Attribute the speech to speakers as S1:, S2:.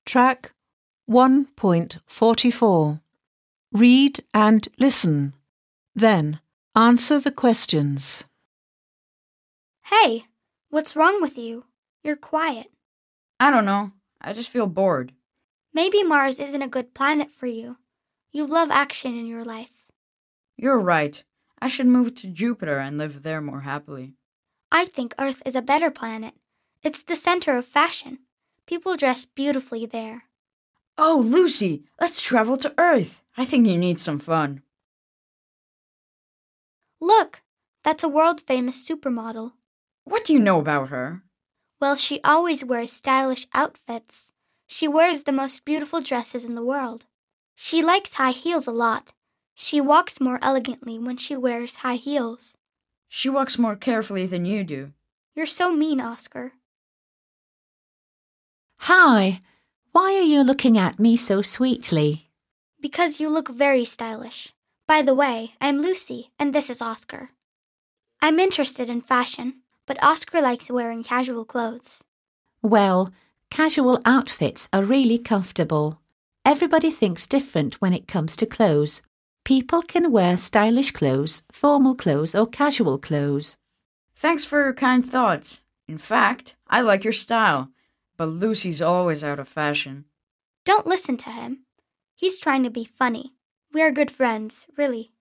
S1: Track 1.44. Read and listen. Then answer the questions.
S2: Hey, what's wrong with you? You're quiet.
S3: I don't know. I just feel bored.
S2: Maybe Mars isn't a good planet for you. You love action in your life.
S3: You're right. I should move to Jupiter and live there more happily.
S2: I think Earth is a better planet. It's the center of fashion. People dress beautifully there.
S3: Oh, Lucy, let's travel to Earth. I think you need some fun.
S2: Look, that's a world-famous supermodel.
S3: What do you know about her?
S2: Well, she always wears stylish outfits. She wears the most beautiful dresses in the world. She likes high heels a lot. She walks more elegantly when she wears high heels.
S3: She walks more carefully than you do.
S2: You're so mean, Oscar.
S4: Hi, why are you looking at me so sweetly?
S2: Because you look very stylish. By the way, I'm Lucy, and this is Oscar. I'm interested in fashion, but Oscar likes wearing casual clothes.
S4: Well, casual outfits are really comfortable. Everybody thinks different when it comes to clothes. People can wear stylish clothes, formal clothes, or casual clothes.
S3: Thanks for your kind thoughts. In fact, I like your style, but Lucy's always out of fashion.
S2: Don't listen to him. He's trying to be funny. We are good friends, really.